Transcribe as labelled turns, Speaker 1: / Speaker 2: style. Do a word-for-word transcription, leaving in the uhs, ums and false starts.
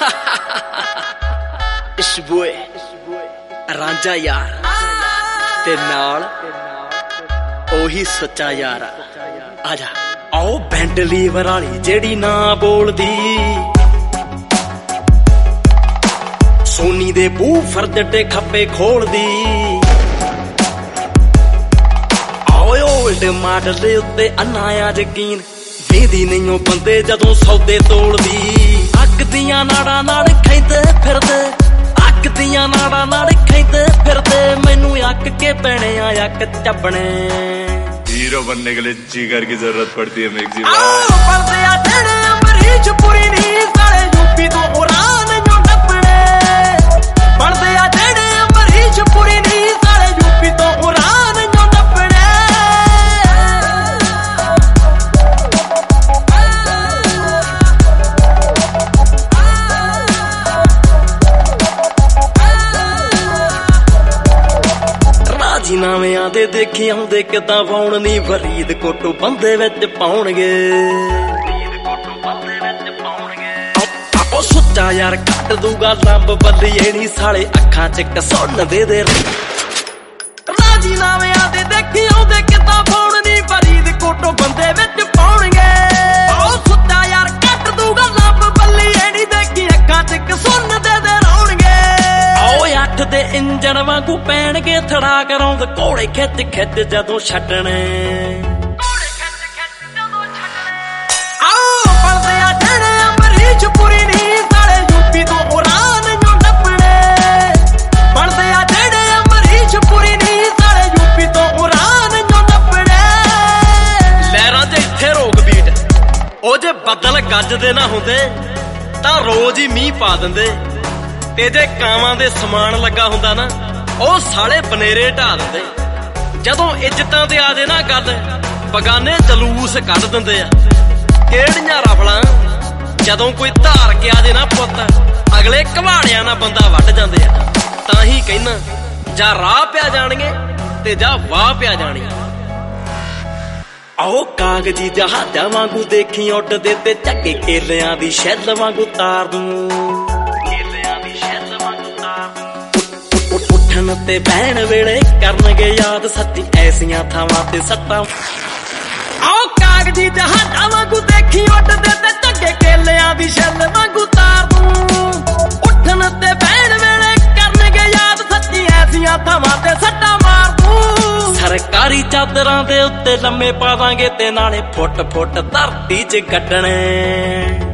Speaker 1: इशबोए रांझा यार ते नाल ओही सच्चा यार आजा आओ बैंड लीवर वाली जेड़ी ना बोलदी सोनी दे बूफर जट्टे खप्पे खोलदी आओ ओल्ड मॉडल दे उत्ते अन्नाया यकीन वेंदी नहीं ओ बंदे जदों सौदे तोलदी अग दियां नाड़ां नाल खैंदे फिरदे अग दियां नाड़ां नाल खैंदे फिरदे मैनू अक के पैणे आ अक चबणे
Speaker 2: हीरो बनने के लिए जिगर की जरूरत पड़ती है मैक्सी
Speaker 1: पढ़दे आ जेड़े अमरीश पुरी नी साले यूपी तो उड़ान जो नपणे पढ़दे आ जेड़े अमरीश पुरी नी साले यूपी तो उड़ान जो नपणे राजीनामियां दे देखी आउंदे किदां पाउण नी फरीदकोट बंदे विच पाउणगे ओ सुच्चा यार कट दूगा लंब बल्लिए नी साले अखां च कसुन दे दे राजीनामियां दे देखी आउंदे किदां पाउण नी फरीदकोट बंदे विच पाउणगे ओ सुच्चा यार कट दूगा लंब बल्लिए नी देखी अखां च कसुन दे दे अठ दे इंजन वांगू पैणगे थड़ा कराउंद घोड़े खिच खिच जदों छड्डणे आओ पढ़दे आ जेड़े अमरीश पुरी नी साले यूपी तो उड़ान जो नपणे पढ़दे आ जेड़े अमरीश पुरी नी साले यूपी तो उड़ान जो नपणे लहरां ते इत्थे रोक बीट ओ जे बदल गजदे ना हुंदे तां रोज ही मींह पा दिंदे ते जे कावां दे समान लगा हुंदा ना ओ साले बनेरे ढा दिंदे जदों इज्जतां ते आ जे ना गल बगाने जलूस कढ दिंदे आ किहड़ियां रफलां जदों कोई धार के आ जे ना पुੱਤ अगले घवाड़ियां ना बंदा वड्ड जांदे आ तां ही कहना जा राह पिया जाणगे ते जा वाह पिया जाणी आओ कागजी जहाजां वांगू देखी उड्डदे ते झग्गे केलियां दी छिल वांगू तार दूं उठन ते बहन वेले करनगे याद सच्ची ऐसियां थावां ते सट्टां आओ कागजी जहाजां वांगू देखी उड्डदे ते झग्गे केलियां दी छिल वांगू तार दूं उठन ते बहन वेले करनगे याद सच्ची ऐसियां थावां ते सट्टां मार दूं सरकारी चादरां दे उत्ते लम्मे पावांगे ते नाले फुट फुट धरती च गड्डणे।